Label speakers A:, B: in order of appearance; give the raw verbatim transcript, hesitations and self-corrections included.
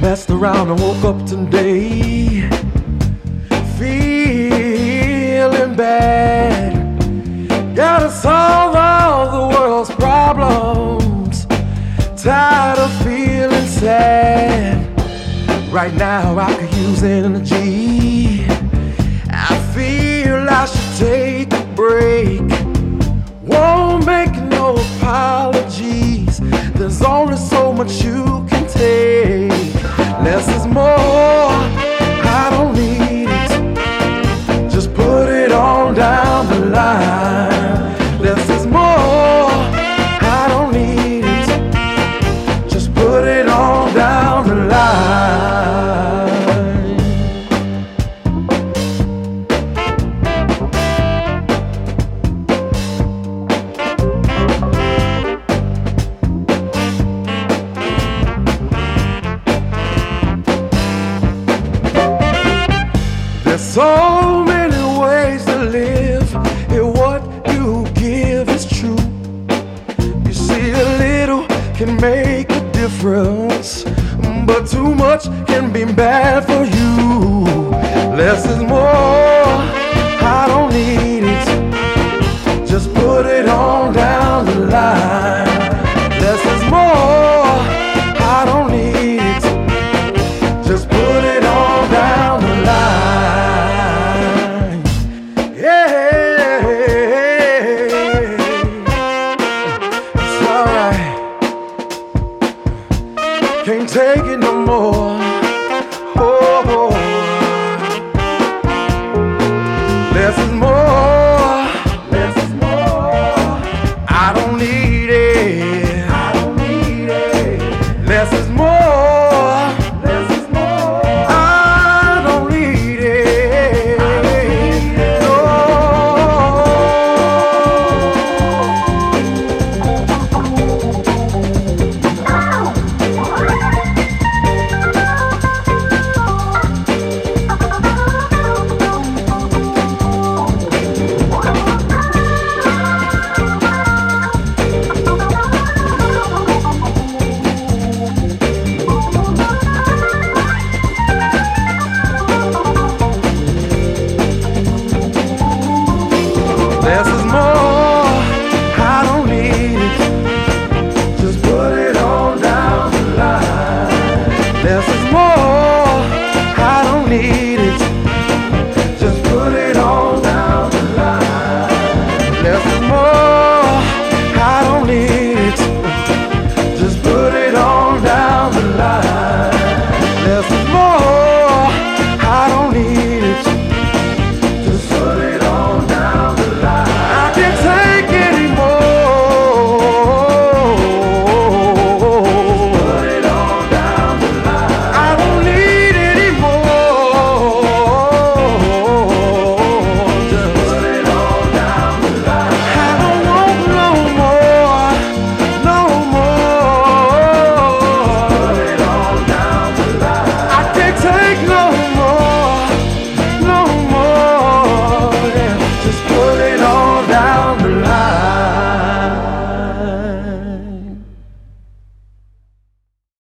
A: Messed around and woke up today feeling bad. Gotta solve all the world's problems. Tired of feeling sad. Right now I could use energy. I feel I should take a break. Won't make no apologies. There's only so much you can take. Less is more, I don't need it. Just put it on down the line. Less is more, I don't need it. Just put it on down the line. There's so many ways to live. And what you give is true. You see, a little can make a difference, but too much can be bad for you. Less is more, I don't need it. Just put it on down the line. Less is more, I don't need it. Just put it on down the line. Yeah, it's alright. Can't take it no more.